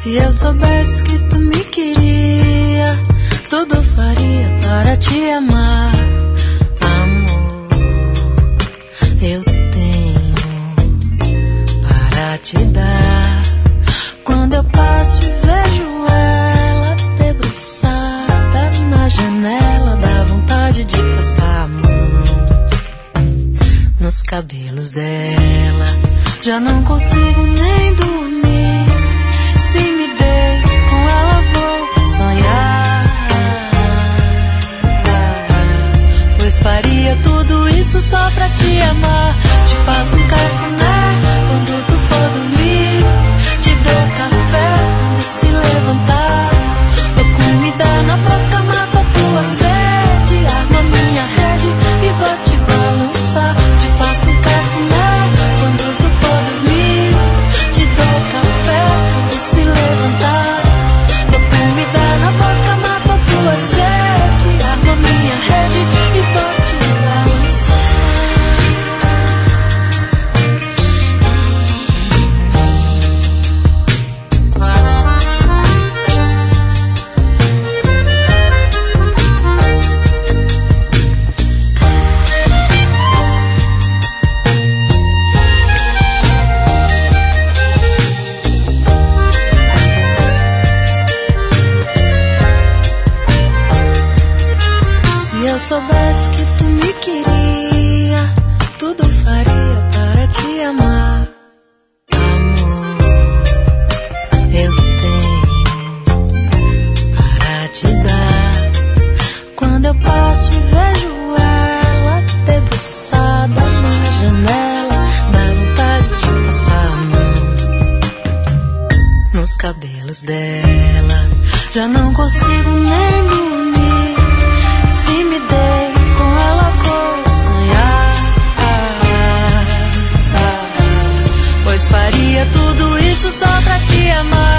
Se eu soubesse que tu me queria, tudo faria para te amar. Amor, eu tenho para te dar. Quando eu passo e vejo ela debruçada na janela, dá vontade de passar a mão nos cabelos dela. Já não consigo nem dormir. Se me deito com ela vou sonhar, pois faria tudo isso só pra te amar. Te faço um cafuné quando tu for dormir, te dou café quando se levantar, dou comida na boca, mato a tua sede, armo a minha rede e vou te balançar. Te faço um cafuné quando tu for dormir, te dou café quando se levantar, dou comida na boca, mato a tua sede, armo a minha rede e vou te balançar. Se eu soubesse que tu me queria, tudo faria para te amar. Amor, eu tenho para te dar. Quando eu passo e vejo ela debruçada na janela, dá vontade de passar a mão nos cabelos dela. Já não consigo nem dormir. Se me deito com ela vou sonhar, pois faria tudo isso só pra te amar.